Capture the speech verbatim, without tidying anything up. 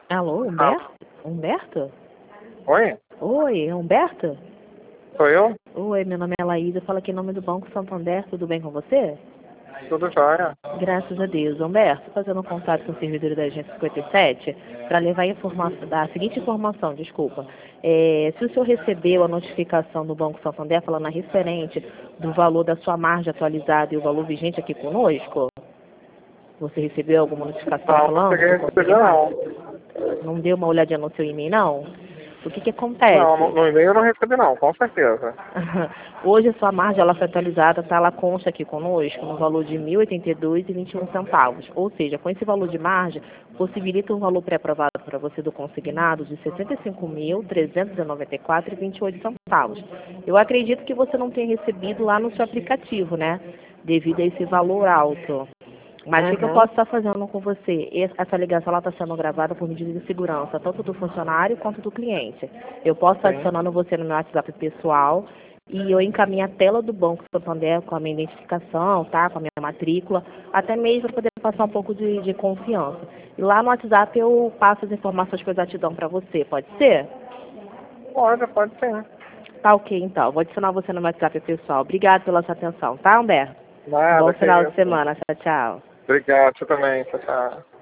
Alô, Ah, Humberto? Humberto? oi? Oi, é Humberto? Sou eu? Oi, meu nome é Laísa, eu falo aqui em nome do Banco Santander, tudo bem com você? Tudo jóia? Graças a Deus. Humberto, fazendo um contato com o servidor da agência cinquenta e sete para levar a, informação, a seguinte informação, desculpa. É, se o senhor recebeu a notificação do Banco Santander falando a referente do valor da sua margem atualizada e o valor vigente aqui conosco, você recebeu alguma notificação Não, não falando cheguei do a receber, consignado? não. Não deu uma olhadinha no seu e-mail, não? O que que Não, no, acontece? no e-mail eu não recebi, não, com certeza. Hoje a sua margem ela foi atualizada, tá? Ela consta aqui conosco no valor de mil e oitenta e dois reais e vinte e um centavos. Ou seja, com esse valor de margem, possibilita um valor pré-aprovado para você do consignado de sessenta e cinco mil trezentos e noventa e quatro reais e vinte e oito centavos. Eu acredito que você não tenha recebido lá no seu aplicativo, né? Devido a esse valor alto. Mas o que, que eu Uhum, posso estar fazendo com você? Es- Essa ligação está sendo gravada por medida de segurança, tanto do funcionário quanto do cliente. Eu posso estar sim. adicionando você no meu WhatsApp pessoal e eu encaminho a tela do Banco Santander com a minha identificação, tá? Com a minha matrícula, até mesmo para poder passar um pouco de, de confiança. E lá no WhatsApp eu passo as informações com exatidão para você, pode ser? Pode, pode sim. Tá ok, então. Vou adicionar você no meu WhatsApp pessoal. Obrigada pela sua atenção, tá, Humberto? Bom Nada, que final de isso. semana. Tchau, tchau. Obrigado, você também. Tchau, tchau.